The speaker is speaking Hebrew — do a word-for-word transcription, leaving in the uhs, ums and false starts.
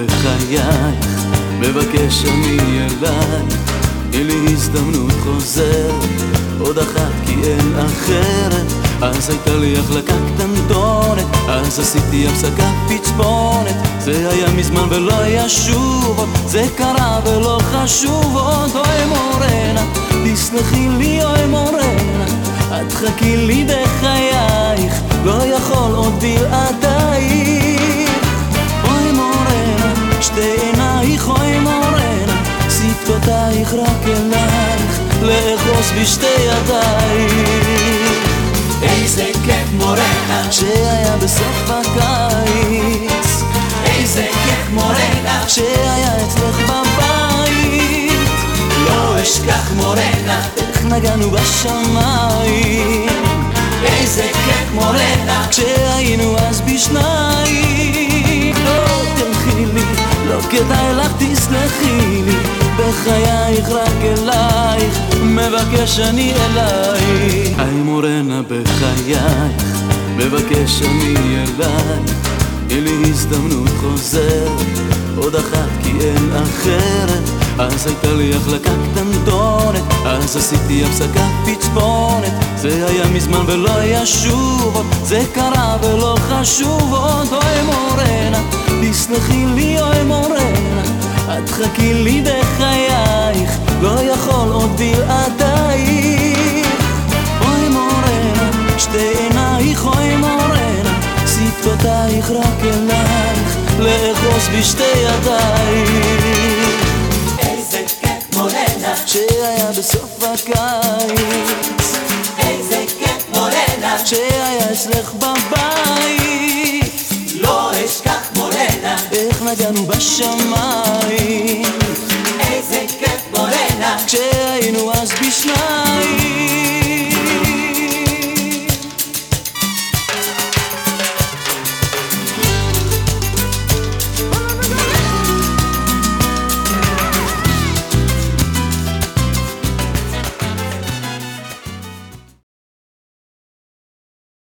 בחייך, מבקש אני אליי, תני לי הזדמנות חוזרת, עוד אחת כי אין אחרת. אז הייתה לי החלקה קטנטונת, אז עשיתי הפסקה פצפונת, זה היה מזמן ולא ישוב עוד, זה קרה ולא חשוב עוד. אוי מורנה, תסלחי לי אוי מורנה, את חכי לי בחייך, לא יכול עוד בלעדייך. אוי מורנה, שתי עינייך אוי מורנה, שפתותייך רק אלייך, לאחוז בשתי ידייך. איזה כיף מורנה שהיה בסוף הקיץ, איזה כיף מורנה שהיה אצלך בבית, לא אשכח מורנה איך נגענו בשמיים. איזה כיף מורנה כשהיינו אז בשניים. לא תלכי לי, לא כדאי לך תסלחי לי, בחייך רק אלייך, מבקש אני אלייך. היי מורנה בחייך, מבקש אני אלייך, תני לי הזדמנות חוזרת, עוד אחת כי אין אחרת. אז הייתה לי החלקה קטנטונת, אז עשיתי הפסקה פצפונת, זה היה מזמן ולא ישוב עוד, זה קרה ולא חשוב עוד. אוי מורנה, תסלחי לי אוי מורנה, את חכי לי בחייך, לא יכול עוד בלעדייך. אוי מורנה, שתי עינייך אוי מורנה, שפתותייך רק אלייך, לאחוז בשתי ידייך. איזה כיף מורנה שהיה בסוף הקיץ, איזה כיף מורנה שהיה אצלך בבית, לא אשכח מורנה איך נגענו בשמיים. איזה כיף מורנה כשהיינו אז בשניים.